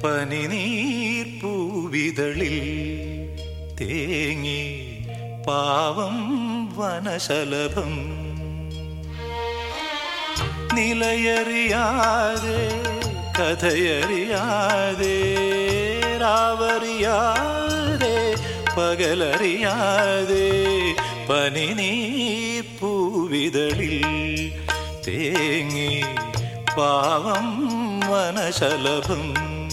പനിനീർ പൂവിതളിൽ തേങ്ങി പാവം വനശലഭം നിലയറിയാതെ കഥയറിയാതെ രാവറിയാതെ പകലറിയാതെ പനിനീർ പൂവിതളിൽ തേങ്ങി പാവം വനശലഭം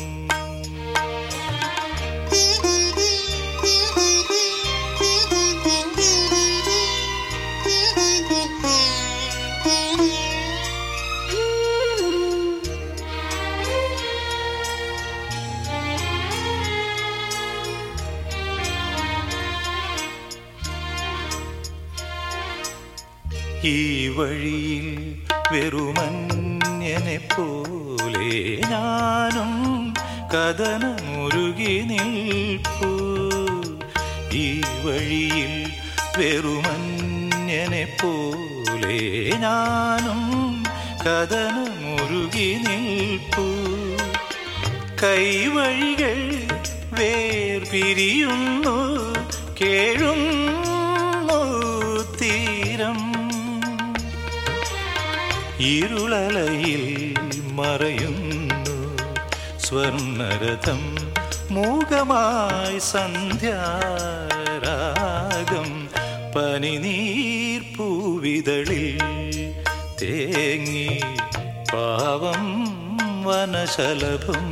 ഈ വഴിയിൽ വെറുമന്യനെ പോലെ ഞാനും കഥനമുരുകി നിൽപ്പൂ. ഈ വഴിയിൽ വെറുമന്യനെ പോലെ ഞാനും കഥനമുരുകി നിൽപ്പൂ. കൈവഴികൾ വേർപിരിയുന്നു കേഴുന്നു തീരം. ഇരുളലയിൽ മറയുന്നു സ്വർണരഥം മൂകമായി സന്ധ്യാരാഗം. പനിനീർ പൂവിതളിൽ തേങ്ങി പാവം വനശലഭം.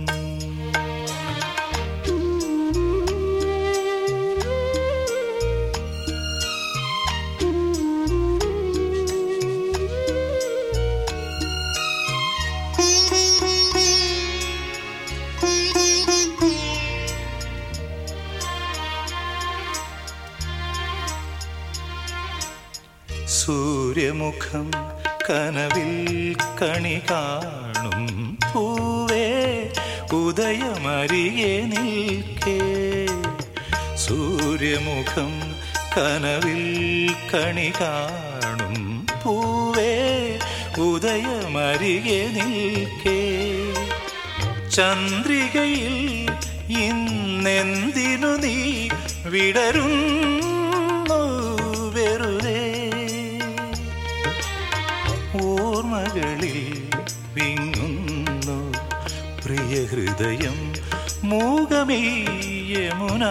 സൂര്യമുഖം കനവിൽ കണി കാണും പൂവേ ഉദയമരികെ നിൽക്കേ. സൂര്യമുഖം കനവിൽ കണി കാണും പൂവേ ഉദയമരികെ നിൽക്കേ. ചന്ദ്രികയിൽ ഇന്നെന്തിനു നീ വിടരുന്നു വെറുതെ. ഓർമ്മകളിൽ വിങ്ങുന്നു പ്രിയഹൃദയം മൂകമീ യമുനാ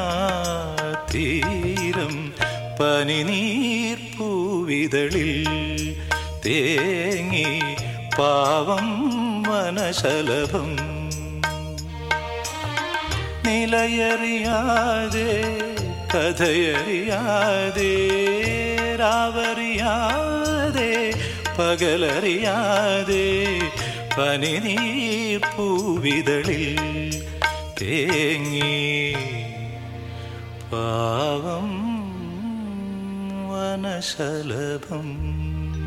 തീരം. പനിനീർ പൂവിതളിൽ തേങ്ങി പാവം വനശലഭം നിലയറിയാതെ കഥയറിയാതെ രാവറിയാതെ പകലറിയാതെ പനിനീർ പൂവിതളിൽ തേങ്ങി പാവം വനശലഭം.